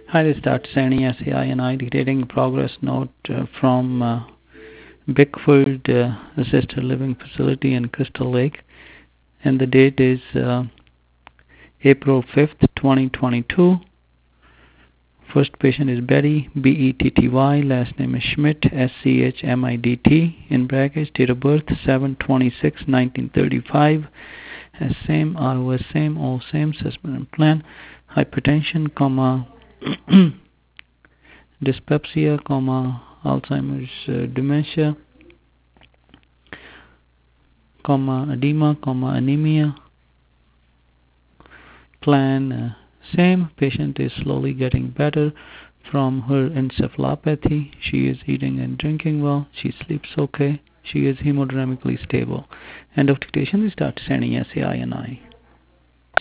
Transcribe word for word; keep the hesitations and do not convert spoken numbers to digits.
Hi, this is Doctor Sani, S A I and I, dictating progress note uh, from uh, Bickford uh, Assisted Living Facility in Crystal Lake. And the date is uh, April fifth, twenty twenty-two. First patient is Betty, B E T T Y. Last name is Schmidt, S C H M I D T. In brackets, date of birth seven twenty-six nineteen thirty-five. Has same R O S, same, all same, assessment and plan. Hypertension, comma, dyspepsia, comma, Alzheimer's uh, dementia, comma, edema, comma, anemia. Plan uh, same. Patient is slowly getting better from her encephalopathy. She is eating and drinking well. She sleeps okay. She is hemodynamically stable. End of dictation. This is Doctor Sani, S A I and I.